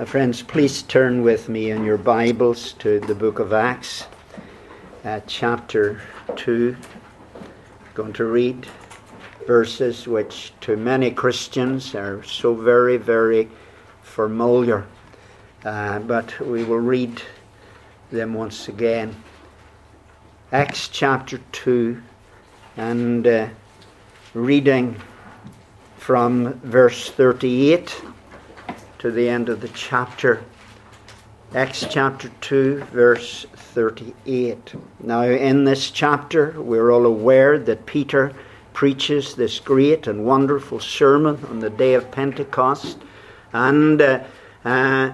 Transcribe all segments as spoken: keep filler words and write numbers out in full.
Uh, friends, please turn with me in your Bibles to the book of Acts, uh, chapter two. I'm going to read verses which to many Christians are so very, very familiar. Uh, but we will read them once again. Acts chapter two, and uh, reading from verse thirty-eight to the end of the chapter. Acts chapter two, verse thirty-eight. Now in this chapter we're all aware that Peter preaches this great and wonderful sermon on the day of Pentecost. And uh, uh,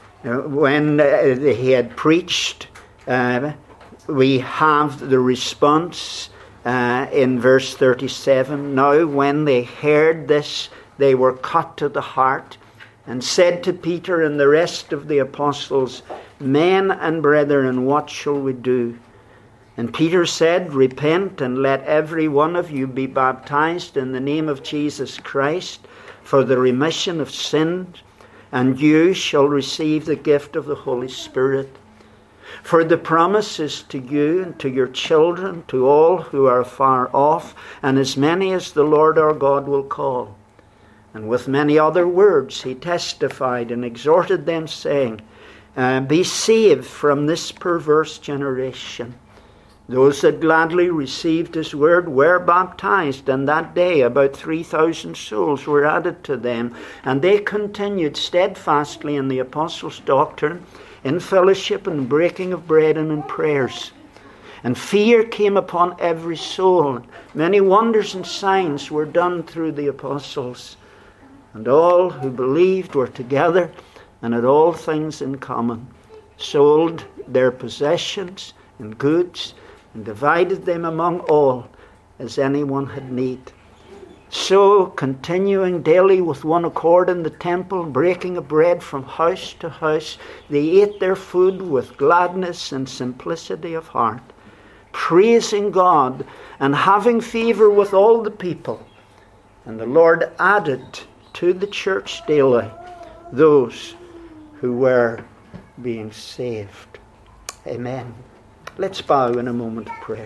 when uh, he had preached, uh, we have the response uh, in verse thirty-seven. Now when they heard this, they were cut to the heart, and said to Peter and the rest of the apostles, Men and brethren, what shall we do? And Peter said, Repent, and let every one of you be baptized in the name of Jesus Christ for the remission of sins, and you shall receive the gift of the Holy Spirit. For the promise is to you and to your children, to all who are far off, and as many as the Lord our God will call. And with many other words he testified and exhorted them, saying, uh, Be saved from this perverse generation. Those that gladly received his word were baptized, and that day about three thousand souls were added to them. And they continued steadfastly in the apostles' doctrine, in fellowship and breaking of bread and in prayers. And fear came upon every soul. Many wonders and signs were done through the apostles. And all who believed were together and had all things in common, sold their possessions and goods, and divided them among all as anyone had need. So, continuing daily with one accord in the temple, breaking of bread from house to house, they ate their food with gladness and simplicity of heart, praising God and having favor with all the people. And the Lord added to the church daily those who were being saved. Amen. Let's bow in a moment of prayer.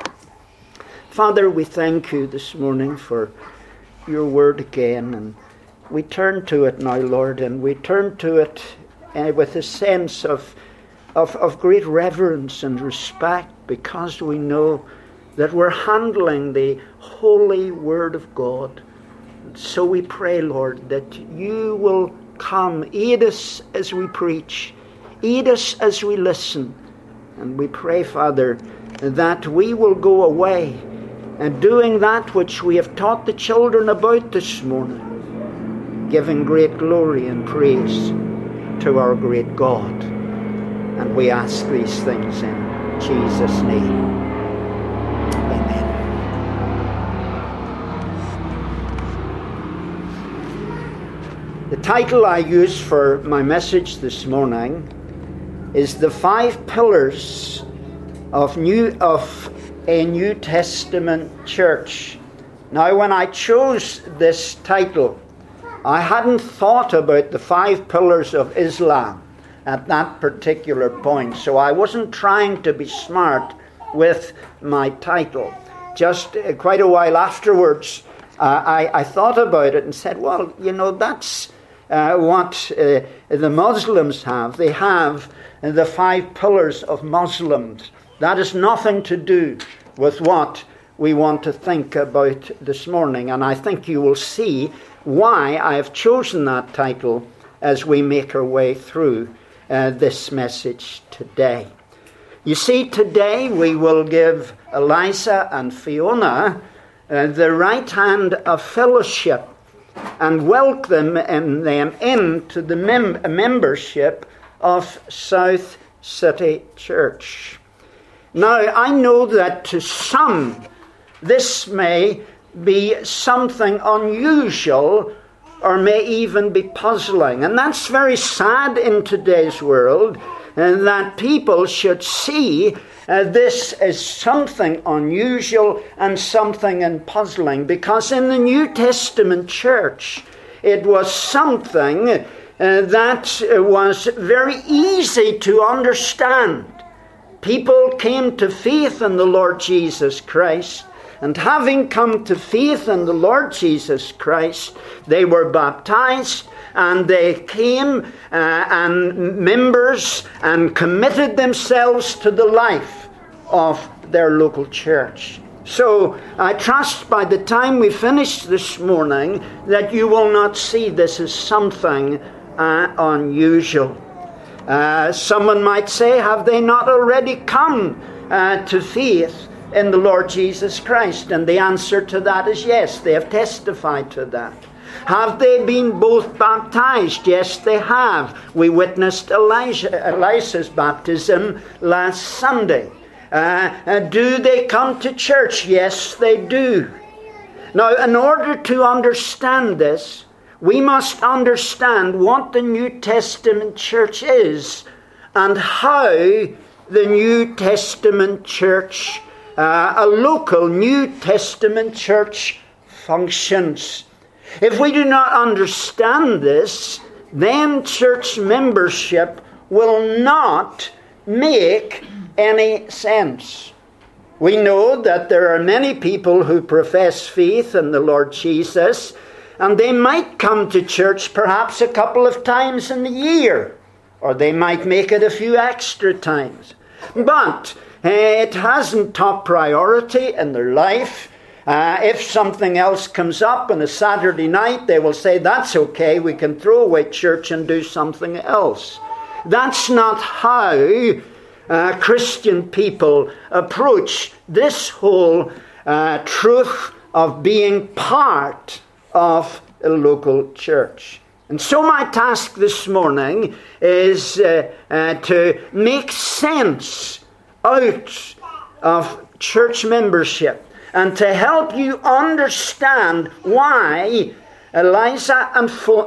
Father, we thank you this morning for your word again, and we turn to it now, Lord, and we turn to it uh, with a sense of, of, of great reverence and respect, because we know that we're handling the holy word of God. So we pray, Lord, that you will come, aid us as we preach, aid us as we listen. And we pray, Father, that we will go away and doing that which we have taught the children about this morning, giving great glory and praise to our great God. And we ask these things in Jesus' name. Amen. The title I use for my message this morning is The Five Pillars of New of a New Testament Church. Now, when I chose this title, I hadn't thought about the five pillars of Islam at that particular point, so I wasn't trying to be smart with my title. Just uh, quite a while afterwards, uh, I, I thought about it and said, well, you know, that's Uh, what uh, the Muslims have. They have uh, the five pillars of Muslims. That has nothing to do with what we want to think about this morning. And I think you will see why I have chosen that title as we make our way through uh, this message today. You see, today we will give Eliza and Fiona uh, the right hand of fellowship and welcome them, them into the mem- membership of South City Church. Now, I know that to some this may be something unusual or may even be puzzling. And that's very sad in today's world, and that people should see uh, this as something unusual and something and puzzling, because in the New Testament church it was something uh, that was very easy to understand. People came to faith in the Lord Jesus Christ, and having come to faith in the Lord Jesus Christ, they were baptized, and they came uh, and members and committed themselves to the life of their local church. So I trust by the time we finish this morning that you will not see this as something uh, unusual. Uh, someone might say, have they not already come uh, to faith in the Lord Jesus Christ? And the answer to that is yes, they have testified to that. Have they been both baptized? Yes, they have. We witnessed Elijah, Elisa's baptism last Sunday. Uh, uh, do they come to church? Yes, they do. Now, in order to understand this, we must understand what the New Testament church is and how the New Testament church, uh, a local New Testament church, functions. If we do not understand this, then church membership will not make any sense. We know that there are many people who profess faith in the Lord Jesus, and they might come to church perhaps a couple of times in the year, or they might make it a few extra times. But uh, it hasn't top priority in their life. Uh, if something else comes up on a Saturday night, they will say, that's okay, we can throw away church and do something else. That's not how uh, Christian people approach this whole uh, truth of being part of a local church. And so my task this morning is uh, uh, to make sense out of church membership and to help you understand why Eliza and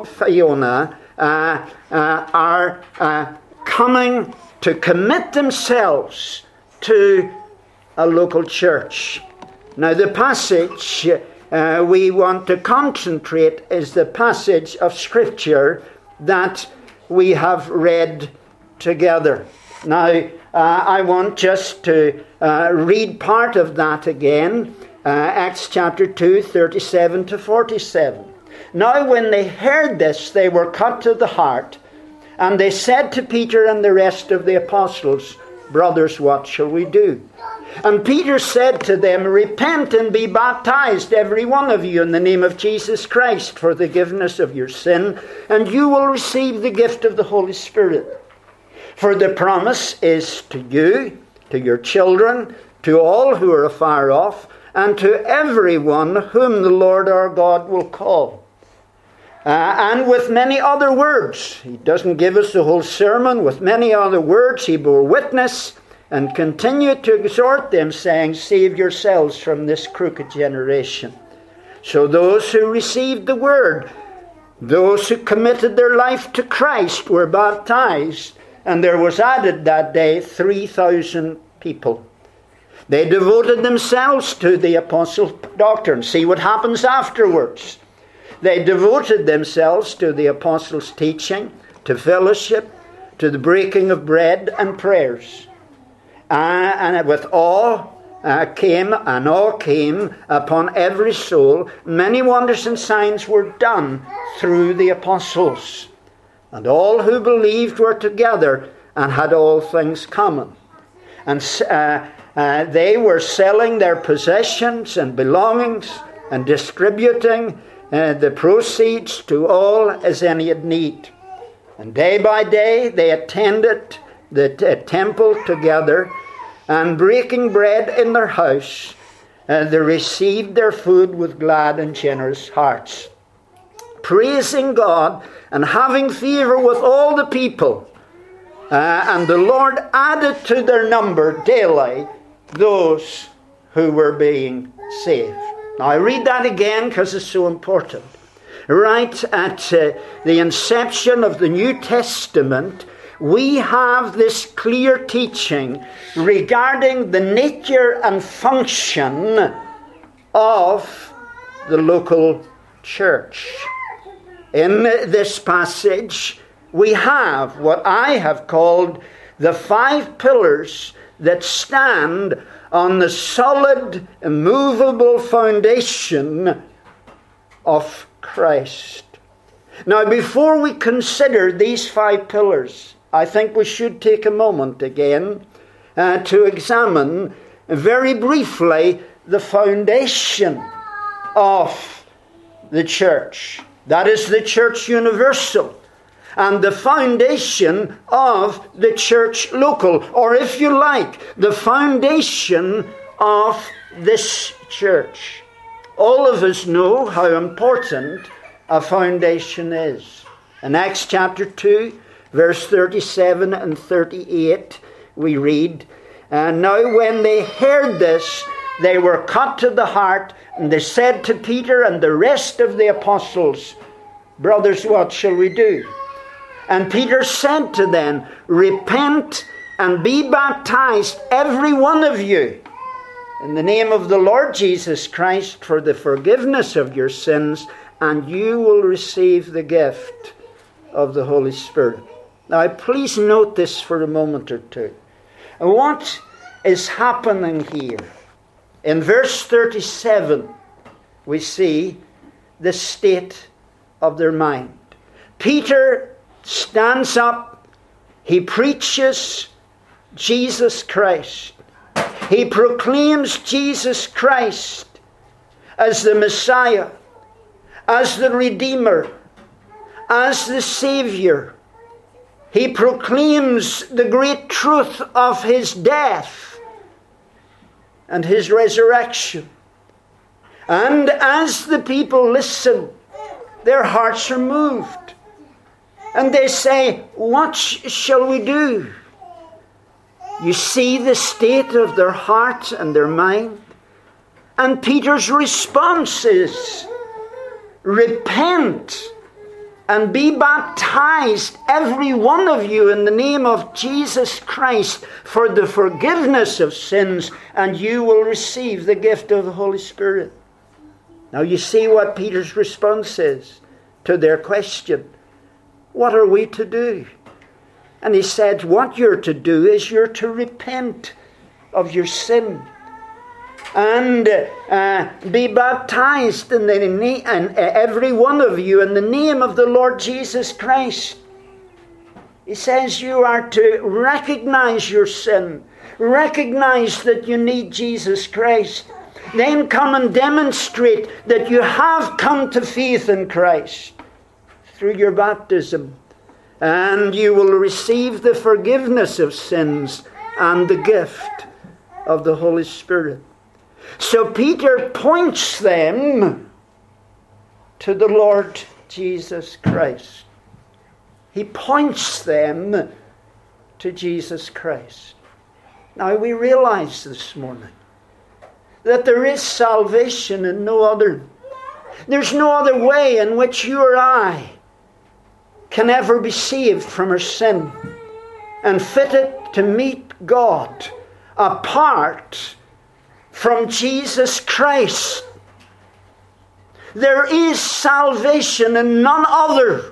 Fiona uh, uh, are uh, coming to commit themselves to a local church. Now the passage uh, we want to concentrate is the passage of Scripture that we have read together. Now uh, I want just to uh, read part of that again. Uh, Acts chapter two, thirty-seven to forty-seven. Now when they heard this, they were cut to the heart, and they said to Peter and the rest of the apostles, brothers, what shall we do? And Peter said to them, repent and be baptized, every one of you, in the name of Jesus Christ, for the forgiveness of your sin, and you will receive the gift of the Holy Spirit. For the promise is to you, to your children, to all who are afar off, and to everyone whom the Lord our God will call. Uh, and with many other words, he doesn't give us the whole sermon, with many other words he bore witness and continued to exhort them, saying, save yourselves from this crooked generation. So those who received the word, those who committed their life to Christ, were baptized, and there was added that day three thousand people. They devoted themselves to the apostles' doctrine. See what happens afterwards. They devoted themselves to the apostles' teaching, to fellowship, to the breaking of bread and prayers. Uh, and with awe uh, came, and awe came upon every soul. Many wonders and signs were done through the apostles. And all who believed were together and had all things common. And uh, uh, they were selling their possessions and belongings and distributing uh, the proceeds to all as any had need. And day by day they attended the t- temple together, and breaking bread in their house, uh, they received their food with glad and generous hearts, praising God and having favor with all the people. Uh, and the Lord added to their number daily those who were being saved. Now I read that again because it's so important. Right at uh, the inception of the New Testament, we have this clear teaching regarding the nature and function of the local church. In this passage, we have what I have called the five pillars that stand on the solid, immovable foundation of Christ. Now, before we consider these five pillars, I think we should take a moment again uh, to examine very briefly the foundation of the church. That is the church universal, and the foundation of the church local, or if you like, the foundation of this church. All of us know how important a foundation is. In Acts chapter two, verse thirty-seven and thirty-eight, we read, "And now when they heard this, they were cut to the heart, and they said to Peter and the rest of the apostles, 'Brothers, what shall we do?' And Peter said to them, 'Repent and be baptized, every one of you, in the name of the Lord Jesus Christ for the forgiveness of your sins, and you will receive the gift of the Holy Spirit.'" Now, please note this for a moment or two. What is happening here? In verse thirty-seven, we see the state of their mind. Peter stands up. He preaches Jesus Christ. He proclaims Jesus Christ as the Messiah, as the Redeemer, as the Savior. He proclaims the great truth of his death and his resurrection. And as the people listen, their hearts are moved. And they say, "What shall we do?" You see the state of their heart and their mind. And Peter's response is, "Repent and be baptized, every one of you, in the name of Jesus Christ for the forgiveness of sins, and you will receive the gift of the Holy Spirit." Now you see what Peter's response is to their question. What are we to do? And he said, what you're to do is you're to repent of your sin and uh, be baptized in the na- and uh, every one of you in the name of the Lord Jesus Christ. He says you are to recognize your sin, recognize that you need Jesus Christ, then come and demonstrate that you have come to faith in Christ through your baptism, and you will receive the forgiveness of sins and the gift of the Holy Spirit. So Peter points them to the Lord Jesus Christ. He points them to Jesus Christ. Now we realize this morning that there is salvation in no other. There's no other way in which you or I can ever be saved from our sin and fitted to meet God apart from Jesus Christ. There is salvation in none other.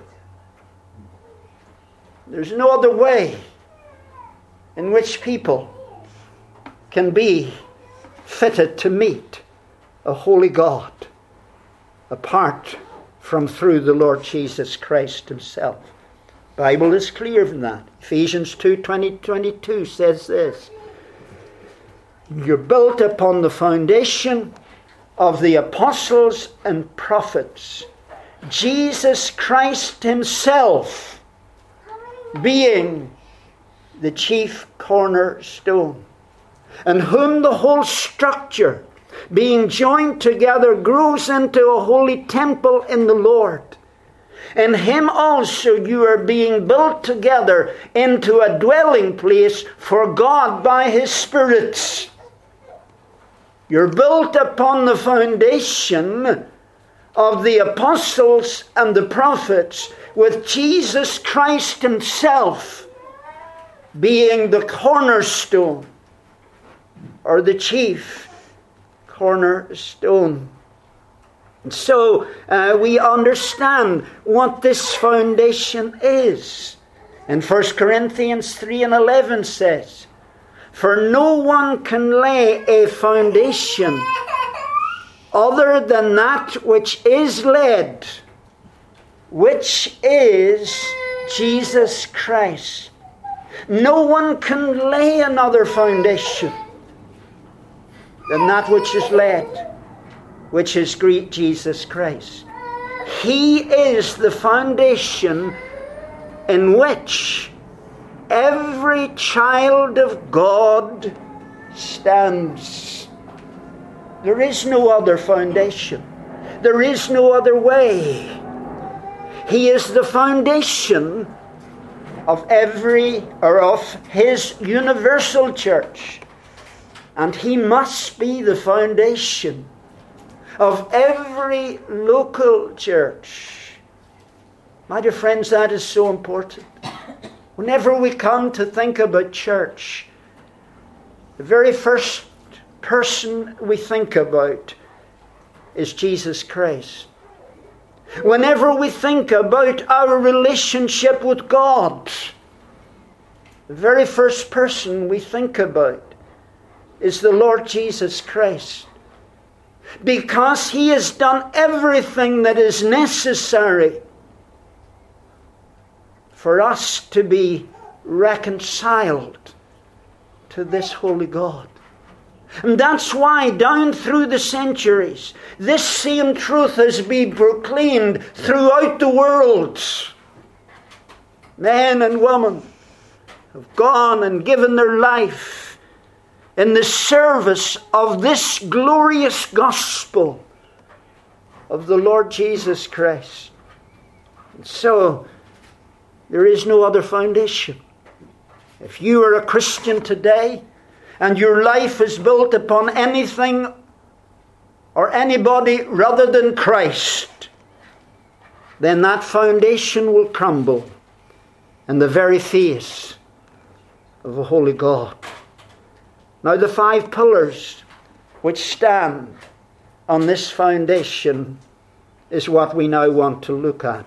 There's no other way in which people can be fitted to meet a holy God apart from through the Lord Jesus Christ himself. The Bible is clear from that. Ephesians two twenty to twenty-two says this: "You're built upon the foundation of the apostles and prophets, Jesus Christ himself being the chief cornerstone, in whom the whole structure, being joined together, grows into a holy temple in the Lord. In him also you are being built together into a dwelling place for God by his Spirit." You're built upon the foundation of the apostles and the prophets, with Jesus Christ himself being the cornerstone, or the chief cornerstone. So uh, we understand what this foundation is. And First Corinthians three and eleven says, "For no one can lay a foundation other than that which is laid, which is Jesus Christ." No one can lay another foundation than that which is laid, which is Jesus Christ. He is the foundation in which every child of God stands. There is no other foundation. There is no other way. He is the foundation of every, or of His universal church. And He must be the foundation of every local church. My dear friends, that is so important. Whenever we come to think about church, the very first person we think about is Jesus Christ. Whenever we think about our relationship with God, the very first person we think about is the Lord Jesus Christ. Because He has done everything that is necessary for us to be reconciled to this holy God. And that's why down through the centuries, this same truth has been proclaimed throughout the world. Men and women have gone and given their life in the service of this glorious gospel of the Lord Jesus Christ. And so, there is no other foundation. If you are a Christian today, and your life is built upon anything or anybody rather than Christ, then that foundation will crumble in the very face of a holy God. Now, the five pillars which stand on this foundation is what we now want to look at.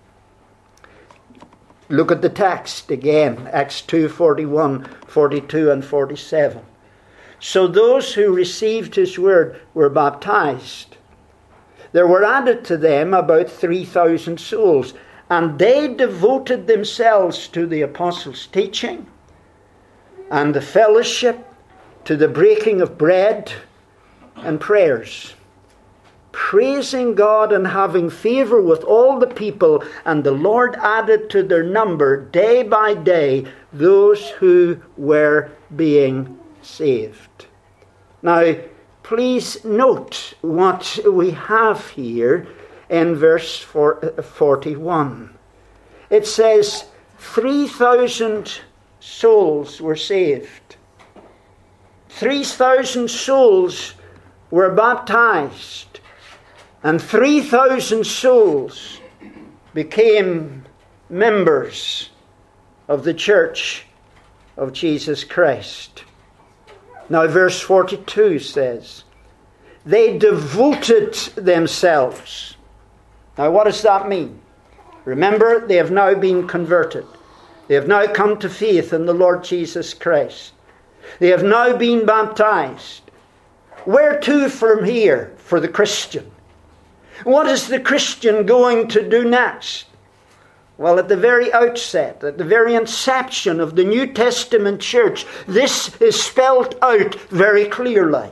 Look at the text again, Acts two, forty-one, forty-two and forty-seven. "So those who received His word were baptized. There were added to them about three thousand souls, and they devoted themselves to the apostles' teaching and the fellowship, to the breaking of bread and prayers, praising God and having favor with all the people, and the Lord added to their number day by day those who were being saved." Now, please note what we have here in verse forty-one. It says three thousand souls were saved. three thousand souls were baptized. And three thousand souls became members of the church of Jesus Christ. Now verse forty-two says, "They devoted themselves." Now what does that mean? Remember, they have now been converted. They have now come to faith in the Lord Jesus Christ. They have now been baptized. Where to from here for the Christian? What is the Christian going to do next? Well, at the very outset, at the very inception of the New Testament church, this is spelled out very clearly.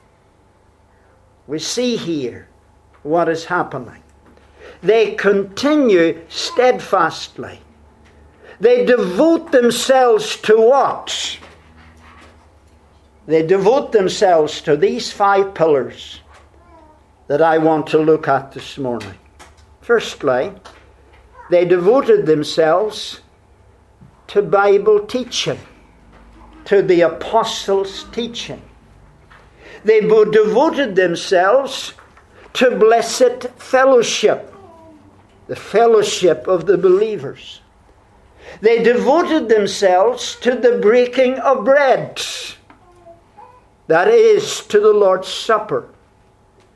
We see here what is happening. They continue steadfastly. They devote themselves to what? They devote themselves to these five pillars that I want to look at this morning. Firstly, they devoted themselves to Bible teaching, to the apostles' teaching. They devoted themselves to blessed fellowship, the fellowship of the believers. They devoted themselves to the breaking of bread, that is, to the Lord's Supper.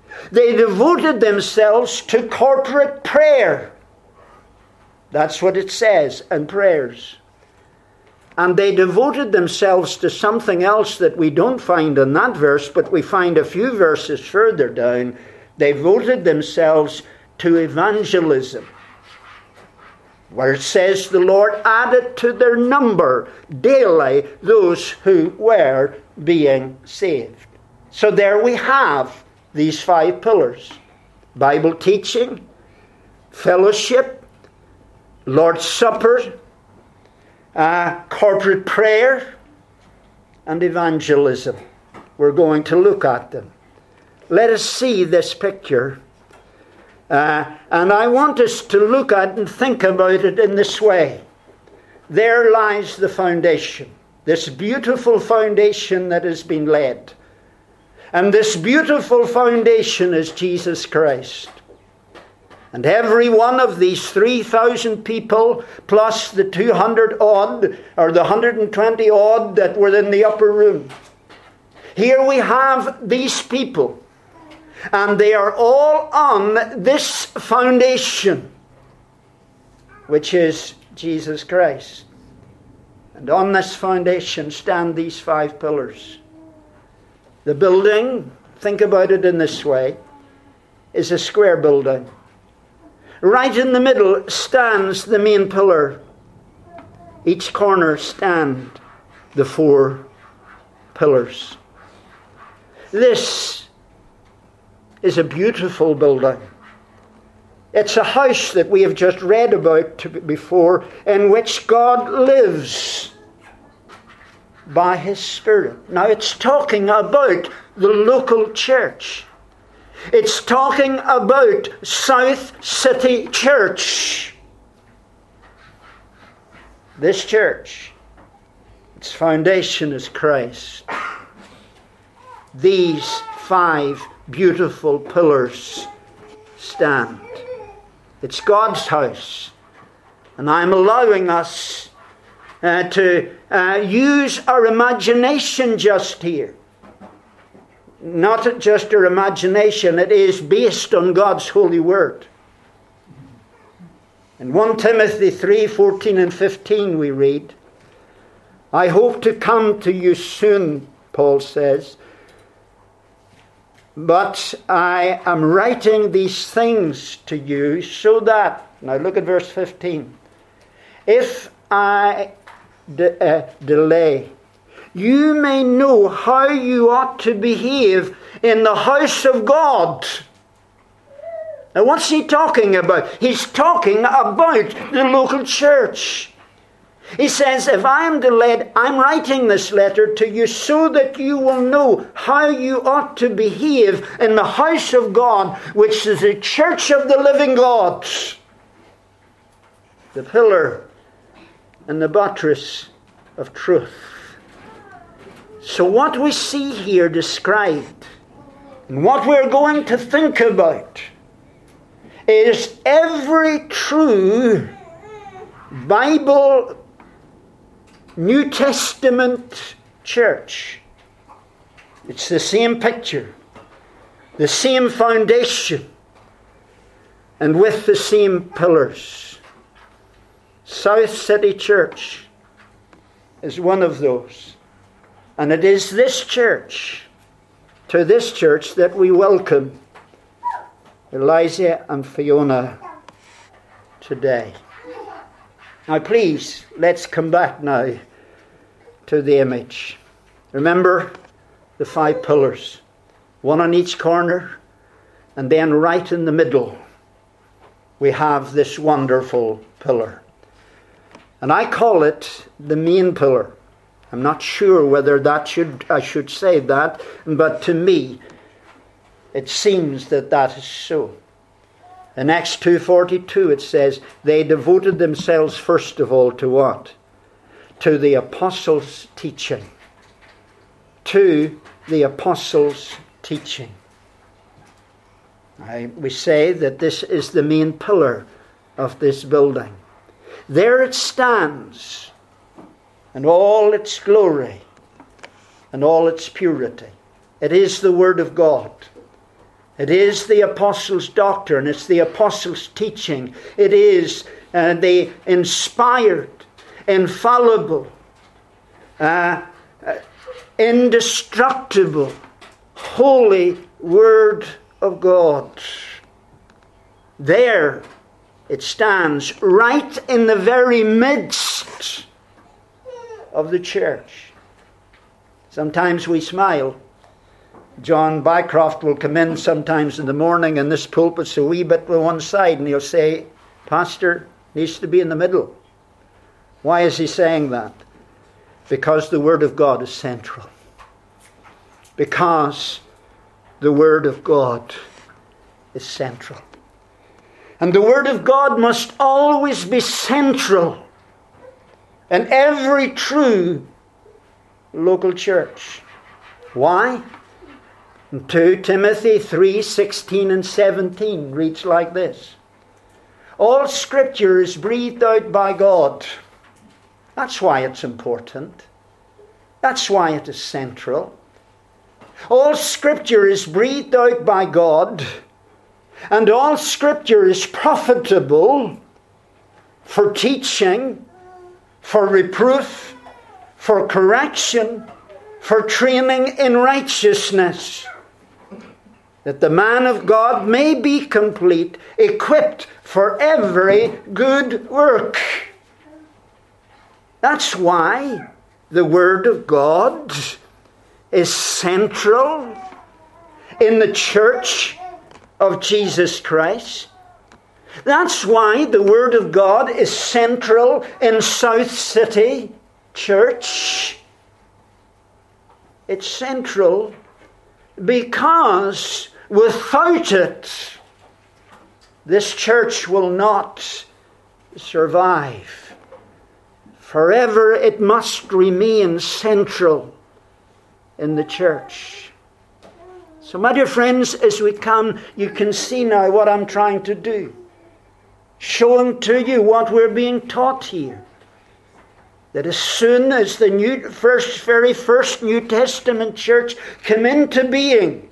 They devoted themselves to corporate prayer. That's what it says, and prayers. And they devoted themselves to something else that we don't find in that verse, but we find a few verses further down. They devoted themselves to evangelism, where it says the Lord added to their number daily those who were being saved. So there we have these five pillars: Bible teaching, fellowship, Lord's Supper, uh, corporate prayer, and evangelism. We're going to look at them. Let us see this picture. Uh, and I want us to look at and think about it in this way. There lies the foundation. This beautiful foundation that has been laid. And this beautiful foundation is Jesus Christ. And every one of these three thousand people, plus the two hundred odd, or the one hundred twenty odd that were in the upper room. Here we have these people. And they are all on this foundation, which is Jesus Christ. And on this foundation stand these five pillars. The building, think about it in this way, is a square building. Right in the middle stands the main pillar. Each corner stand the four pillars. This is a beautiful building. It's a house that we have just read about before, in which God lives by His Spirit. Now it's talking about the local church. It's talking about South City Church. This church, its foundation is Christ. These five beautiful pillars stand. It's God's house. And I'm allowing us uh, to uh, use our imagination just here. Not just our imagination, it is based on God's holy word. In First Timothy three, fourteen and fifteen we read, I hope to come to you soon, Paul says, but I am writing these things to you so that, now look at verse fifteen, if I de- uh, delay, you may know how you ought to behave in the house of God. Now what's he talking about? He's talking about the local church. He says, if I am delayed, I'm writing this letter to you so that you will know how you ought to behave in the house of God, which is the church of the living God. The pillar and the buttress of truth. So what we see here described, and what we're going to think about, is every true Bible New Testament church. It's the same picture, the same foundation, and with the same pillars. South City Church is one of those. And it is this church, to this church, that we welcome Eliza and Fiona today. Now please, let's come back now to the image. Remember the five pillars, one on each corner, and then right in the middle we have this wonderful pillar. And I call it the main pillar. I'm not sure whether that should I should say that, but to me it seems that that is so. In Acts two forty-two it says, they devoted themselves first of all to what? To the apostles' teaching. To the apostles' teaching. I, we say that this is the main pillar of this building. There it stands, and all its glory, and all its purity. It is the Word of God. It is the apostles' doctrine. It's the apostles' teaching. It is uh, the inspired, infallible, uh, uh, indestructible, holy Word of God. There it stands, right in the very midst of the church. Sometimes we smile. John Bycroft will come in sometimes in the morning, and this pulpit's a wee bit to one side, and he'll say, Pastor needs to be in the middle. Why is he saying that? Because the Word of God is central. Because the Word of God is central. And the Word of God must always be central in every true local church. Why? Second Timothy three sixteen and seventeen reads like this. All Scripture is breathed out by God. That's why it's important. That's why it is central. All Scripture is breathed out by God, and all Scripture is profitable for teaching, for reproof, for correction, for training in righteousness, that the man of God may be complete, equipped for every good work. That's why the Word of God is central in the church of Jesus Christ. That's why the Word of God is central in South City Church. It's central because without it, this church will not survive. Forever it must remain central in the church. So, my dear friends, as we come, you can see now what I'm trying to do. Showing to you what we're being taught here. That as soon as the new, first, very first New Testament church came into being,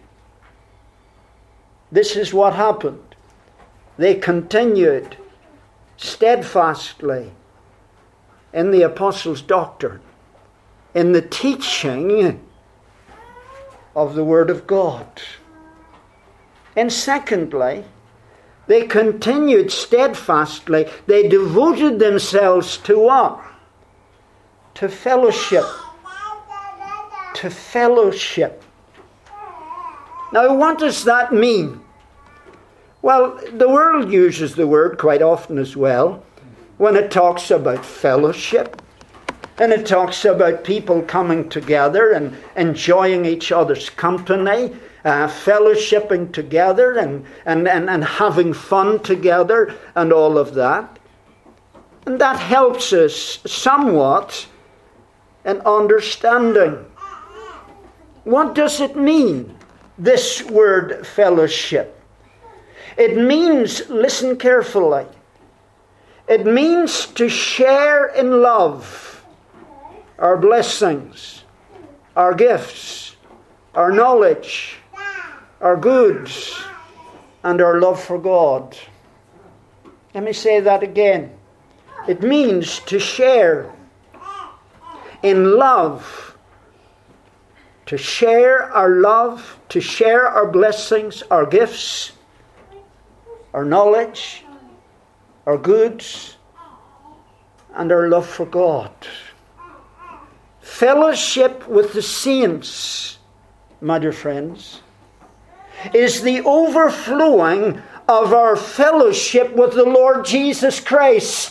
this is what happened. They continued steadfastly in the apostles' doctrine, in the teaching of the Word of God. And secondly, they continued steadfastly. They devoted themselves to what? To fellowship. To fellowship. Now, what does that mean? Well, the world uses the word quite often as well when it talks about fellowship. And it talks about people coming together and enjoying each other's company, uh, fellowshipping together and, and, and, and having fun together and all of that. And that helps us somewhat in understanding. What does it mean, this word fellowship? It means, listen carefully, it means to share in love our blessings, our gifts, our knowledge, our goods, and our love for God. Let me say that again. It means to share in love, to share our love, to share our blessings, our gifts, our knowledge, our goods, and our love for God. Fellowship with the saints, my dear friends, is the overflowing of our fellowship with the Lord Jesus Christ.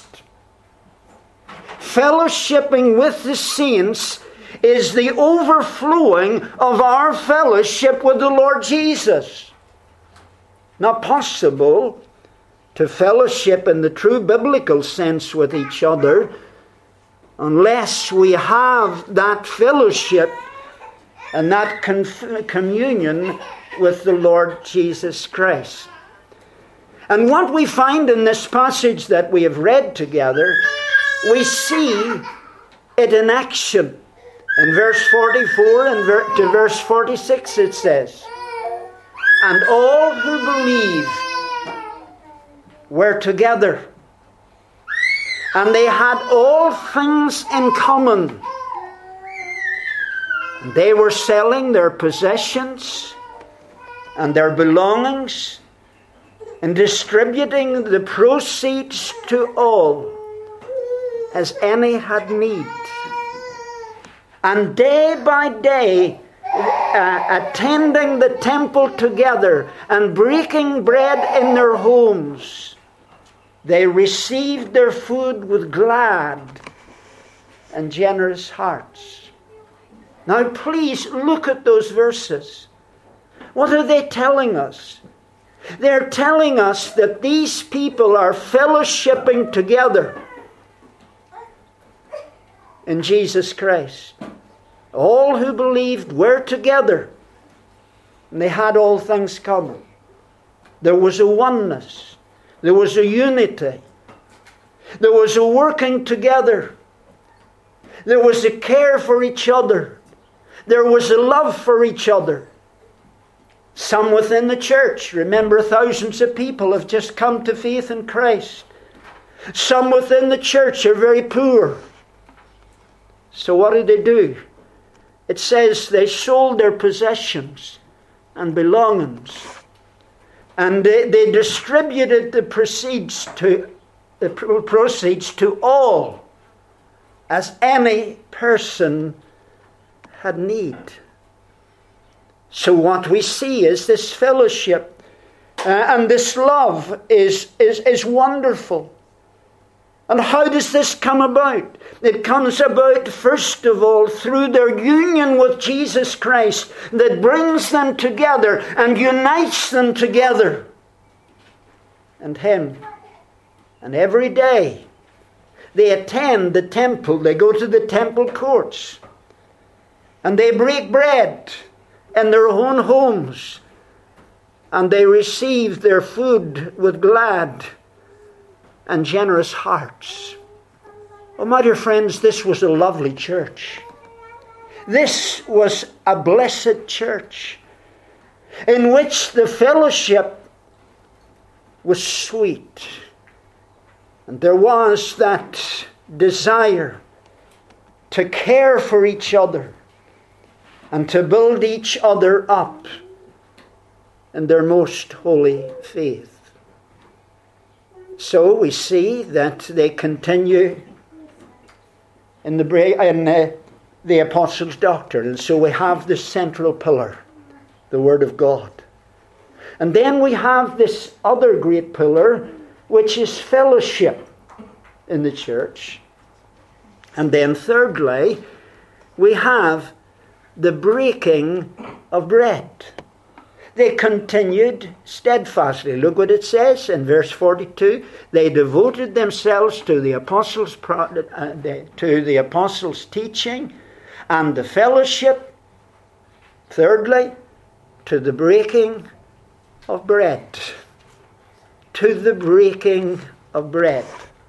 Fellowshipping with the saints is the overflowing of our fellowship with the Lord Jesus. Not possible to fellowship in the true biblical sense with each other unless we have that fellowship and that conf- communion with the Lord Jesus Christ. And what we find in this passage that we have read together, we see it in action. In verse forty-four and ver- to verse forty-six it says, And all who believed were together. And they had all things in common. And they were selling their possessions and their belongings and distributing the proceeds to all as any had need. And day by day, uh, attending the temple together and breaking bread in their homes, they received their food with glad and generous hearts. Now please look at those verses. What are they telling us? They're telling us that these people are fellowshipping together in Jesus Christ. All who believed were together, and they had all things common. There was a oneness. There was a unity. There was a working together. There was a care for each other. There was a love for each other. Some within the church, remember, thousands of people have just come to faith in Christ. Some within the church are very poor. So what did they do? It says they sold their possessions and belongings, and they, they distributed the proceeds to the proceeds to all as any person had need. So what we see is this fellowship uh, and this love is, is, is wonderful. And how does this come about? It comes about, first of all, through their union with Jesus Christ that brings them together and unites them together and Him. And every day they attend the temple, they go to the temple courts, and they break bread in their own homes, and they receive their food with glad and generous hearts. Oh, my dear friends, this was a lovely church. This was a blessed church in which the fellowship was sweet. And there was that desire to care for each other and to build each other up in their most holy faith. So we see that they continue in the in uh, the apostles' doctrine. And so we have this central pillar, the Word of God. And then we have this other great pillar, which is fellowship in the church. And then thirdly, we have the breaking of bread. They continued steadfastly. Look what it says in verse forty-two. They devoted themselves to the apostles' uh, to the apostles' teaching and the fellowship. Thirdly, to the breaking of bread. To the breaking of bread.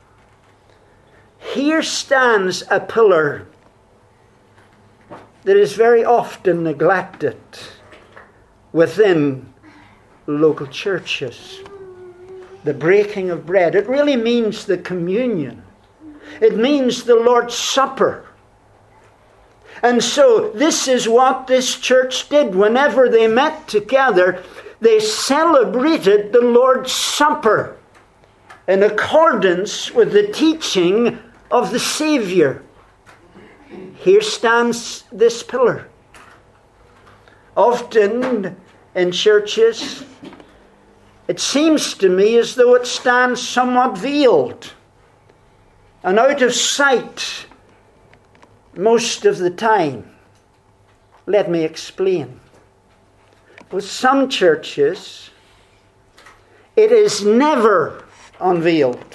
Here stands a pillar that is very often neglected within local churches. The breaking of bread. It really means the communion. It means the Lord's Supper. And so this is what this church did. Whenever they met together, they celebrated the Lord's Supper in accordance with the teaching of the Savior. Here stands this pillar. Often in churches, it seems to me as though it stands somewhat veiled and out of sight most of the time. Let me explain. With some churches, it is never unveiled.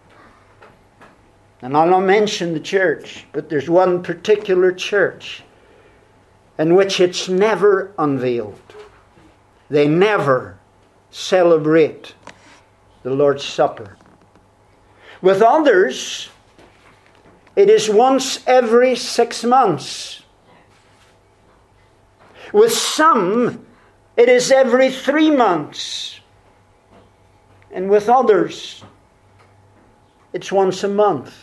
And I'll not mention the church, but there's one particular church in which it's never unveiled. They never celebrate the Lord's Supper. With others, it is once every six months. With some, it is every three months. And with others, it's once a month.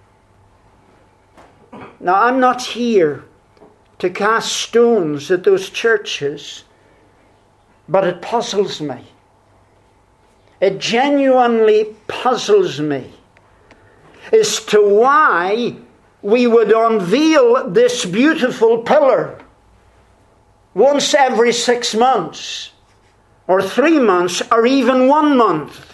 Now, I'm not here to cast stones at those churches, but it puzzles me. It genuinely puzzles me as to why we would unveil this beautiful pillar once every six months, or three months, or even one month.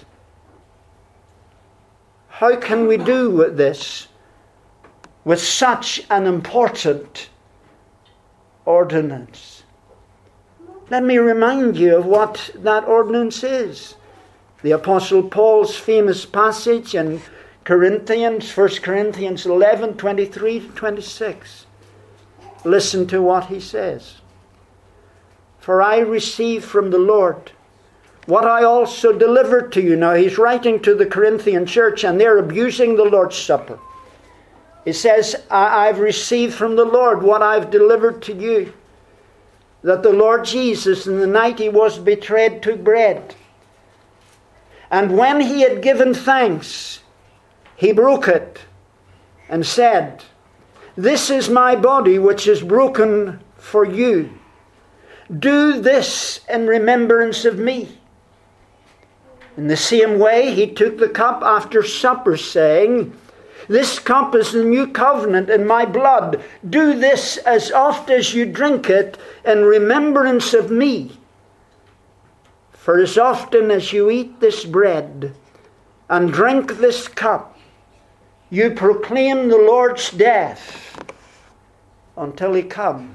How can we do this with such an important ordinance? Let me remind you of what that ordinance is. The Apostle Paul's famous passage in Corinthians, First Corinthians eleven, twenty-three to twenty-six. Listen to what he says. For I received from the Lord what I also delivered to you. Now he's writing to the Corinthian church and they're abusing the Lord's Supper. He says, I've received from the Lord what I've delivered to you. That the Lord Jesus, in the night he was betrayed, took bread. And when he had given thanks, he broke it and said, This is my body which is broken for you. Do this in remembrance of me. In the same way, he took the cup after supper, saying, This cup is the new covenant in my blood. Do this as oft as you drink it in remembrance of me. For as often as you eat this bread and drink this cup, you proclaim the Lord's death until he come.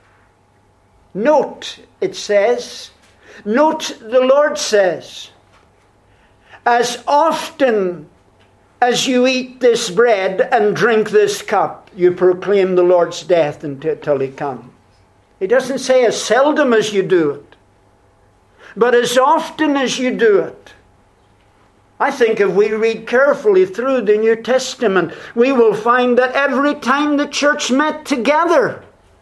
Note, it says, note the Lord says, as often as you eat this bread and drink this cup, you proclaim the Lord's death until he come. He doesn't say as seldom as you do it, but as often as you do it. I think if we read carefully through the New Testament, we will find that every time the church met together,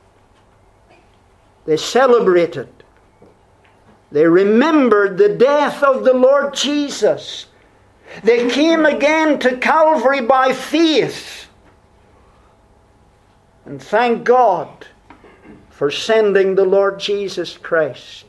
they celebrated. They remembered the death of the Lord Jesus. They came again to Calvary by faith. And thank God for sending the Lord Jesus Christ.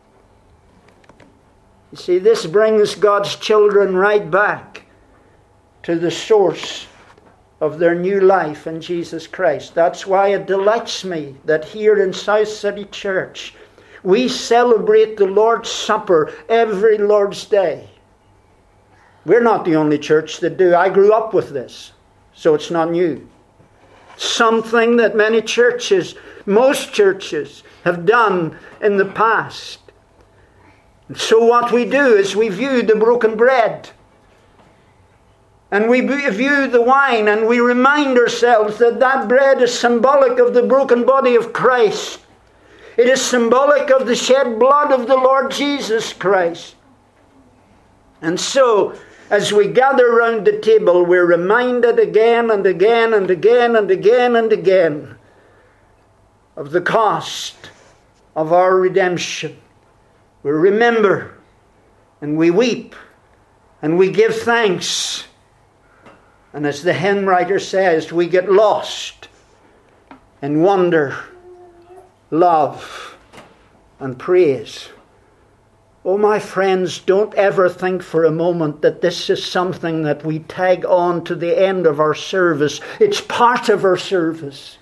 You see, this brings God's children right back to the source of their new life in Jesus Christ. That's why it delights me that here in South City Church, we celebrate the Lord's Supper every Lord's Day. We're not the only church that do. I grew up with this, so it's not new. Something that many churches, most churches, have done in the past. And so what we do is we view the broken bread. And we view the wine and we remind ourselves that that bread is symbolic of the broken body of Christ. It is symbolic of the shed blood of the Lord Jesus Christ. And so, as we gather around the table, we're reminded again and again and again and again and again of the cost of our redemption. We remember and we weep and we give thanks. And as the hymn writer says, we get lost in wonder, love, and praise. Oh, my friends, don't ever think for a moment that this is something that we tag on to the end of our service. It's part of our service.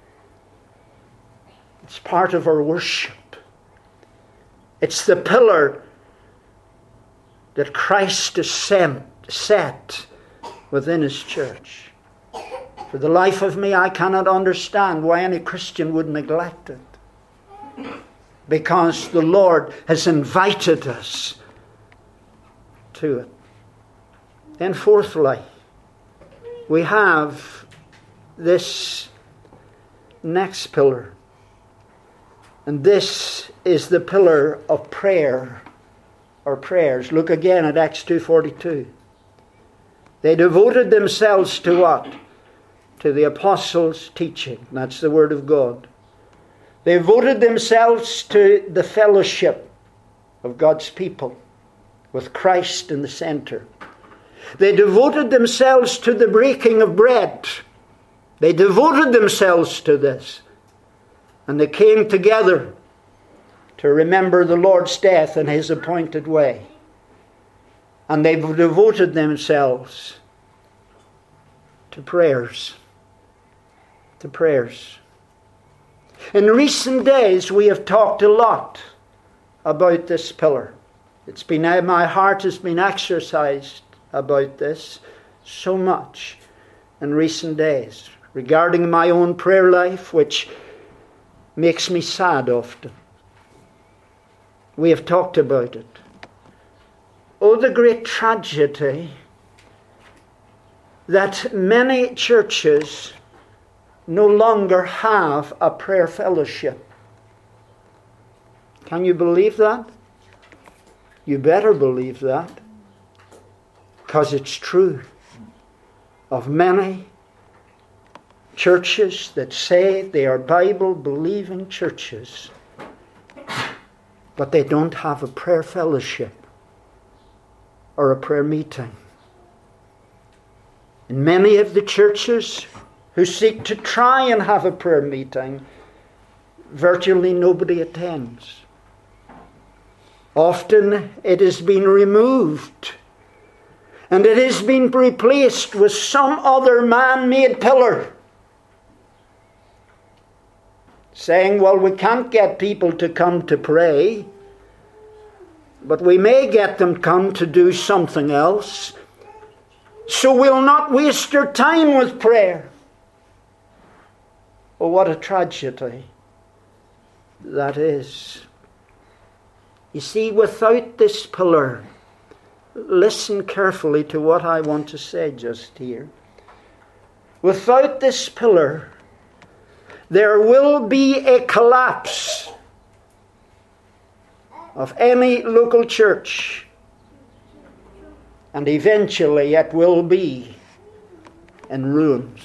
It's part of our worship. It's the pillar that Christ has set within his church. For the life of me, I cannot understand why any Christian would neglect it. Because the Lord has invited us to it. Then fourthly, we have this next pillar. And this is the pillar of prayer, or prayers. Look again at Acts two forty-two. They devoted themselves to what? To the apostles' teaching. That's the word of God. They devoted themselves to the fellowship of God's people with Christ in the center. They devoted themselves to the breaking of bread. They devoted themselves to this. And they came together to remember the Lord's death in His appointed way. And they devoted themselves to prayers. To prayers. In recent days, we have talked a lot about this pillar. It's been, my heart has been exercised about this so much in recent days regarding my own prayer life, which makes me sad often. We have talked about it. Oh, the great tragedy that many churches no longer have a prayer fellowship. Can you believe that? You better believe that, because it's true of many churches that say they are Bible-believing churches, but they don't have a prayer fellowship or a prayer meeting. In many of the churches who seek to try and have a prayer meeting, virtually nobody attends. Often it has been removed and it has been replaced with some other man-made pillar, saying, well, we can't get people to come to pray, but we may get them come to do something else, so we'll not waste our time with prayer. Oh, what a tragedy that is. You see, without this pillar, listen carefully to what I want to say just here. Without this pillar, there will be a collapse of any local church, and eventually it will be in ruins.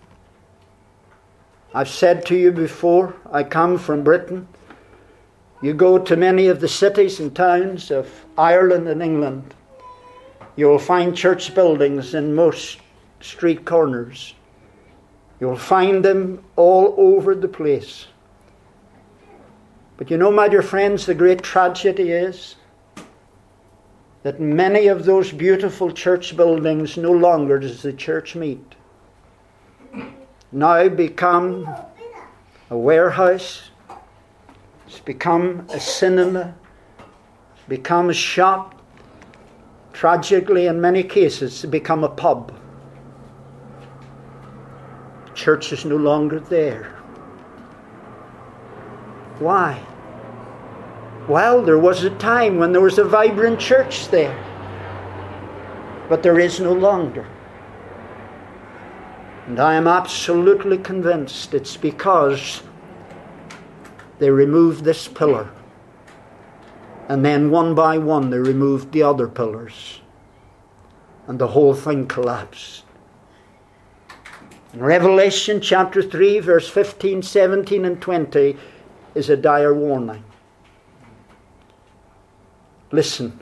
I've said to you before, I come from Britain. You go to many of the cities and towns of Ireland and England, you will find church buildings in most street corners. You'll find them all over the place. But you know, my dear friends, the great tragedy is that many of those beautiful church buildings no longer does the church meet. Now become a warehouse, it's become a cinema, it's become a shop, tragically in many cases it's become a pub. Church is no longer there. Why? Well, there was a time when there was a vibrant church there, but there is no longer. And I am absolutely convinced it's because they removed this pillar. And then one by one they removed the other pillars. And the whole thing collapsed. In Revelation chapter three, verse fifteen, seventeen and twenty is a dire warning. Listen.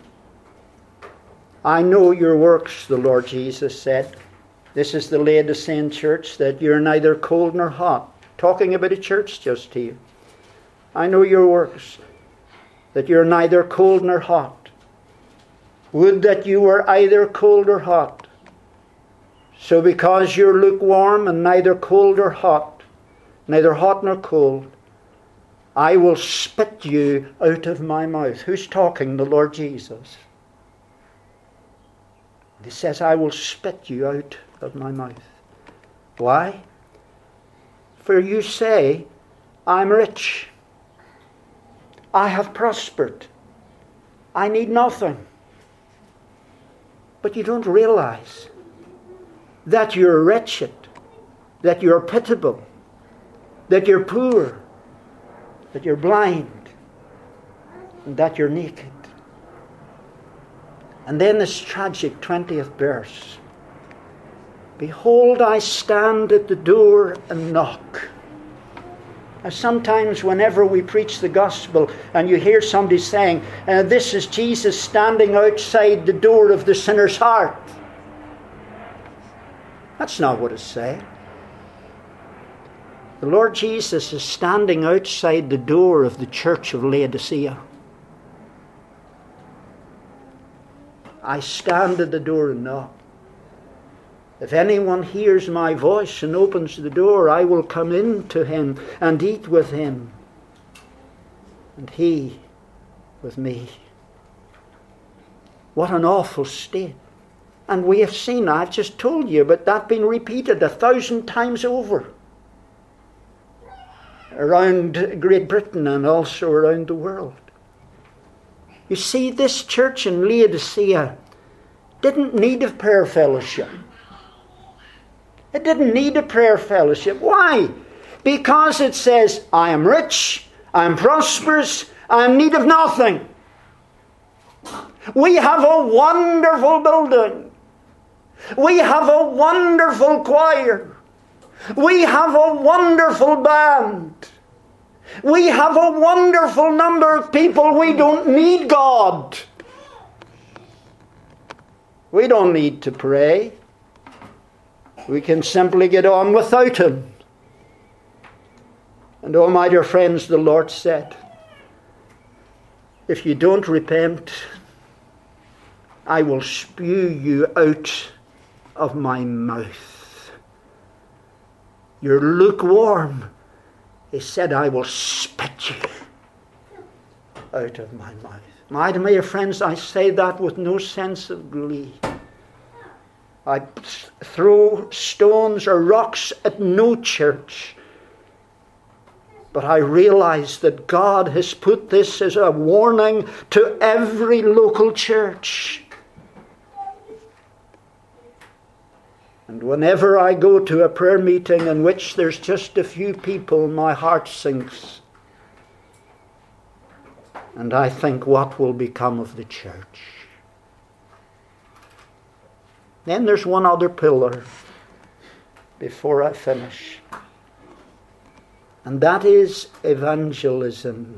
I know your works, the Lord Jesus said. This is the Laodicean church, that you're neither cold nor hot. Talking about a church just here. I know your works, that you're neither cold nor hot. Would that you were either cold or hot. So because you're lukewarm and neither cold or hot, neither hot nor cold, I will spit you out of my mouth. Who's talking? The Lord Jesus. He says, I will spit you out of my mouth. Why? For you say, I'm rich. I have prospered. I need nothing. But you don't realize that you're wretched, that you're pitiable, that you're poor, that you're blind, and that you're naked. And then this tragic twentieth verse. Behold, I stand at the door and knock. Sometimes whenever we preach the gospel and you hear somebody saying, uh, this is Jesus standing outside the door of the sinner's heart. That's not what it's saying. The Lord Jesus is standing outside the door of the church of Laodicea. I stand at the door and knock. If anyone hears my voice and opens the door, I will come in to him and eat with him, and he with me. What an awful state. And we have seen, I've just told you, but that being repeated a thousand times over around Great Britain and also around the world. You see, this church in Laodicea didn't need a prayer fellowship. It didn't need a prayer fellowship. Why? Because it says, I am rich, I am prosperous, I am in need of nothing. We have a wonderful building. We have a wonderful choir. We have a wonderful band. We have a wonderful number of people. We don't need God. We don't need to pray. We can simply get on without Him. And oh, my dear friends, the Lord said, if you don't repent, I will spew you out of my mouth. You're lukewarm. He said, I will spit you out of my mouth. My dear friends, I say that with no sense of glee. I throw stones or rocks at no church. But I realize that God has put this as a warning to every local church. And whenever I go to a prayer meeting in which there's just a few people, my heart sinks. And I think, what will become of the church? Then there's one other pillar before I finish. And that is evangelism.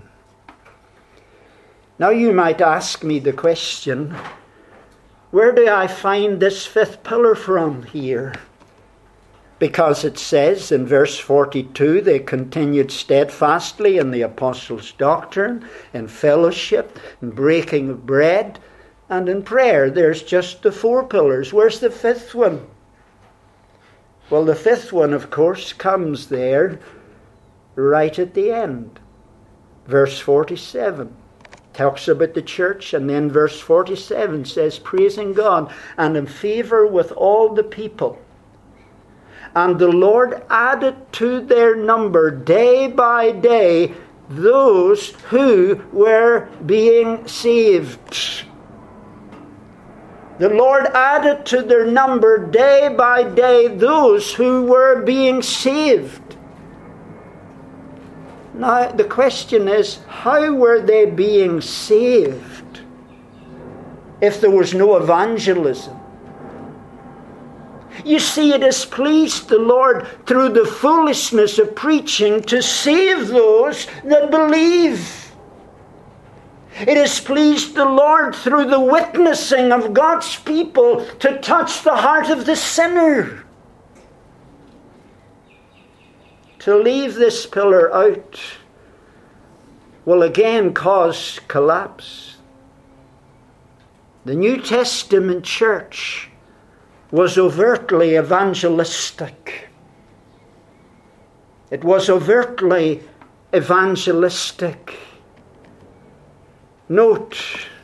Now you might ask me the question, where do I find this fifth pillar from here? Because it says in verse forty-two, they continued steadfastly in the apostles' doctrine, in fellowship, in breaking of bread, and in prayer. There's just the four pillars. Where's the fifth one? Well, the fifth one, of course, comes there right at the end. Verse forty-seven talks about the church, and then verse forty-seven says, praising God and in favour with all the people. And the Lord added to their number day by day those who were being saved. The Lord added to their number day by day those who were being saved. Now, the question is, how were they being saved if there was no evangelism? You see, it has pleased the Lord through the foolishness of preaching to save those that believe. It has pleased the Lord through the witnessing of God's people to touch the heart of the sinner. To leave this pillar out will again cause collapse. The New Testament church was overtly evangelistic. It was overtly evangelistic. Note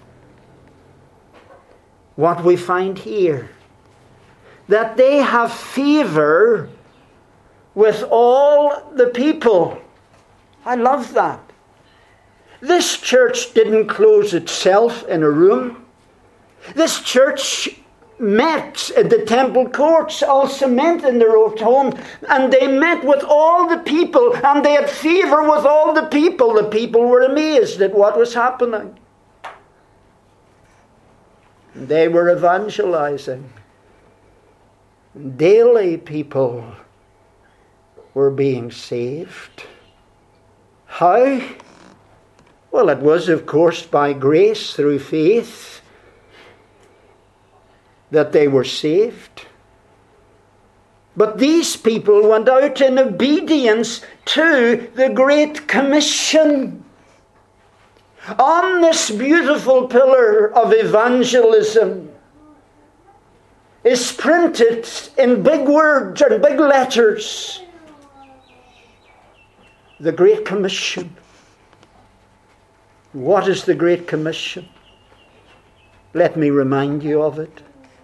what we find here, that they have favour with all the people. I love that. This church didn't close itself in a room. This church met in the temple courts, also met in their own home, and they met with all the people, and they had favour with all the people. The people were amazed at what was happening. They were evangelizing. Daily people were being saved. How? Well, it was, of course, by grace through faith that they were saved. But these people went out in obedience to the Great Commission. On this beautiful pillar of evangelism is printed in big words and big letters the Great Commission. What is the Great Commission? Let me remind you of it.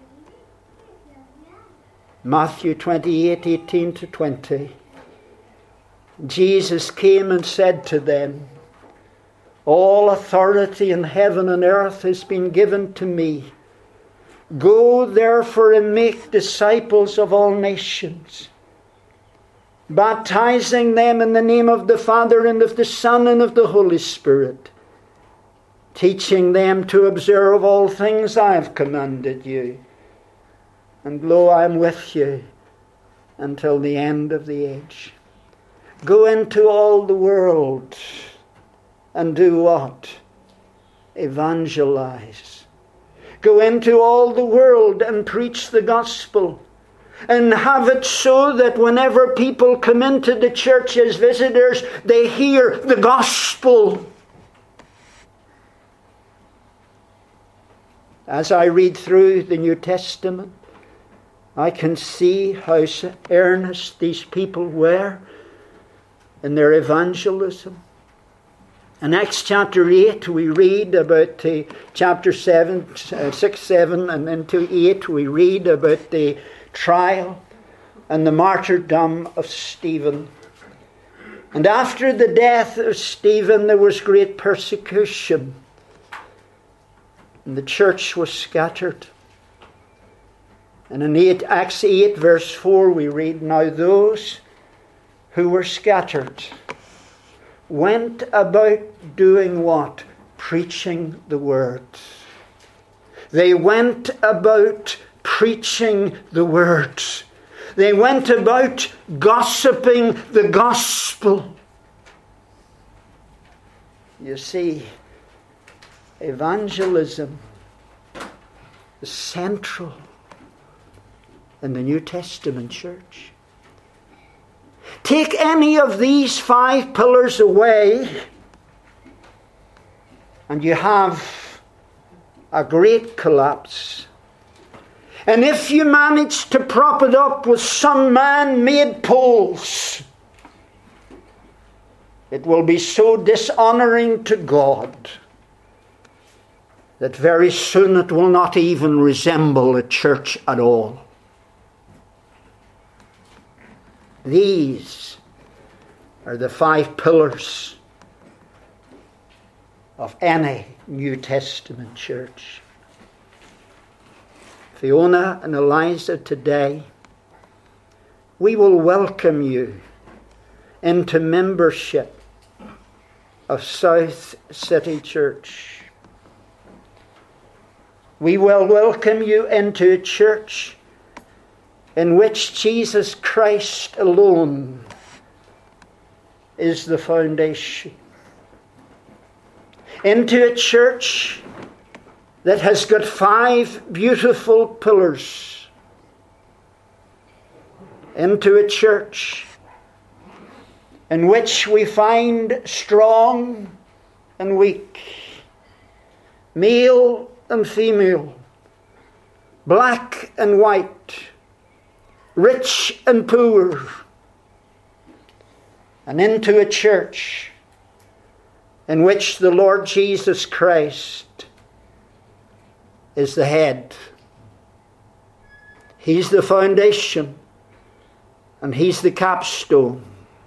Matthew twenty-eight, eighteen to twenty. Jesus came and said to them, all authority in heaven and earth has been given to me. Go therefore and make disciples of all nations, baptizing them in the name of the Father and of the Son and of the Holy Spirit, teaching them to observe all things I have commanded you. And lo, I am with you until the end of the age. Go into all the world and do what? Evangelize. Go into all the world and preach the gospel. And have it so that whenever people come into the church as visitors, they hear the gospel. As I read through the New Testament, I can see how earnest these people were in their evangelism. In Acts chapter eight, we read about the chapter seven, uh, six, seven, and into eight, we read about the trial and the martyrdom of Stephen. And after the death of Stephen, there was great persecution. And the church was scattered. And in eight, Acts eight, verse four, we read, now those who were scattered went about doing what? Preaching the word. They went about preaching the word. They went about gossiping the gospel. You see, evangelism is central in the New Testament church. Take any of these five pillars away, and you have a great collapse. And if you manage to prop it up with some man-made poles, it will be so dishonoring to God that very soon it will not even resemble a church at all. These are the five pillars of any New Testament church. Fiona and Eliza, today we will welcome you into membership of South City Church. We will welcome you into a church in which Jesus Christ alone is the foundation. Into a church that has got five beautiful pillars. Into a church in which we find strong and weak, male and female, black and white, rich and poor, and into a church in which the Lord Jesus Christ is the head. He's the foundation, and He's the capstone.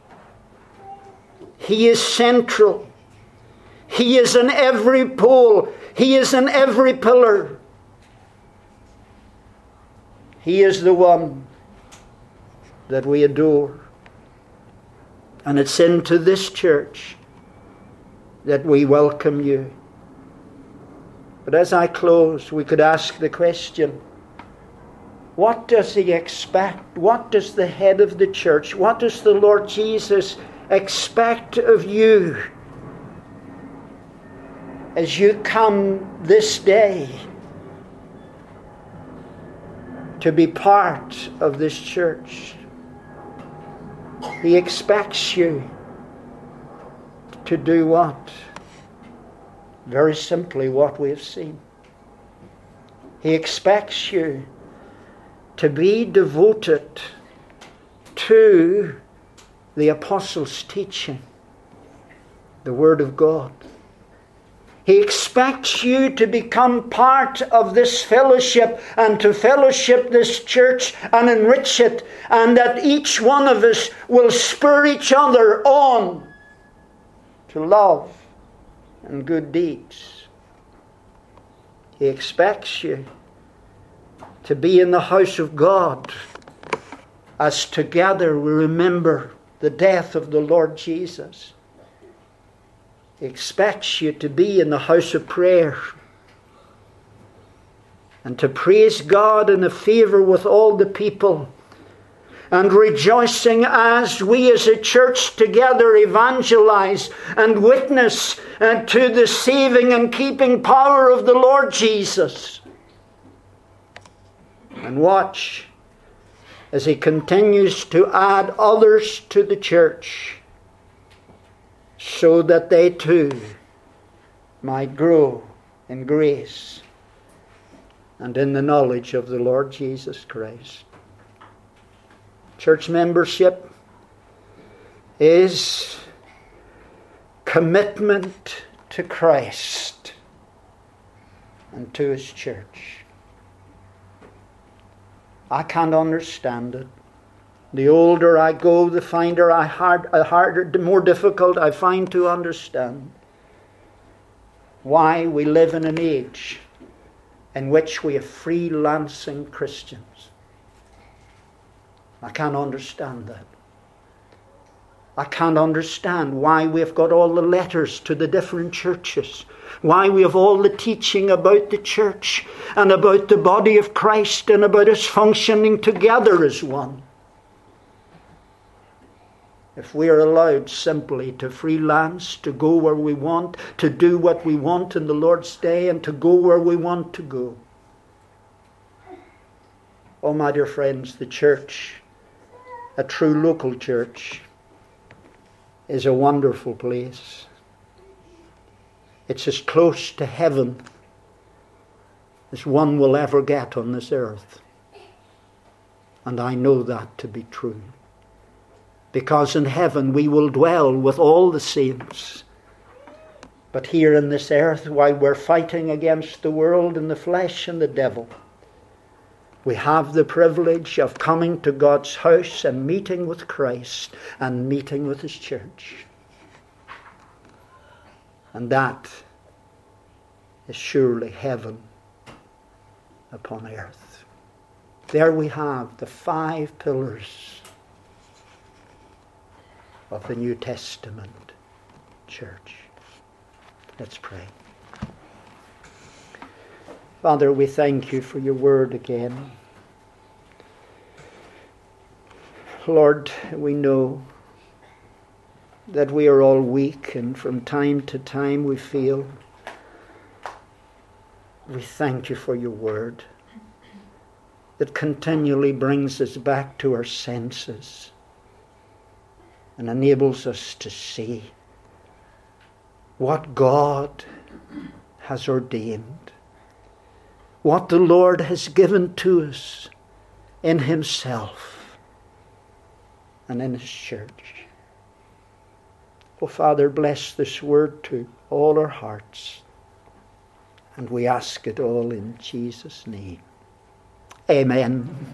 He is central. He is in every pole. He is in every pillar. He is the one that we adore. And it's into this church that we welcome you. But as I close, we could ask the question, what does He expect? What does the head of the church, what does the Lord Jesus expect of you as you come this day to be part of this church. He expects you to do what? Very simply what we have seen. He expects you to be devoted to the apostles' teaching, the Word of God. He expects you to become part of this fellowship and to fellowship this church and enrich it, and that each one of us will spur each other on to love and good deeds. He expects you to be in the house of God as together we remember the death of the Lord Jesus. He expects you to be in the house of prayer and to praise God in a favour with all the people, and rejoicing as we as a church together evangelize and witness uh, to the saving and keeping power of the Lord Jesus. And watch as He continues to add others to the church, so that they too might grow in grace and in the knowledge of the Lord Jesus Christ. Church membership is commitment to Christ and to His church. I can't understand it. The older I go, the finder I hard, uh, harder, the more difficult I find to understand why we live in an age in which we have freelancing Christians. I can't understand that. I can't understand why we've got all the letters to the different churches, why we have all the teaching about the church and about the body of Christ and about us functioning together as one. If we are allowed simply to freelance, to go where we want, to do what we want in the Lord's day, and to go where we want to go. Oh, my dear friends, the church, a true local church, is a wonderful place. It's as close to heaven as one will ever get on this earth. And I know that to be true. Because in heaven we will dwell with all the saints. But here in this earth, while we're fighting against the world and the flesh and the devil, we have the privilege of coming to God's house and meeting with Christ and meeting with His church. And that is surely heaven upon earth. There we have the five pillars of the New Testament church. Let's pray. Father, we thank You for Your word again. Lord, we know that we are all weak, and from time to time we feel. We thank You for Your word that continually brings us back to our senses and enables us to see what God has ordained, what the Lord has given to us in Himself and in His church. Oh, Father, bless this word to all our hearts, and we ask it all in Jesus' name. Amen.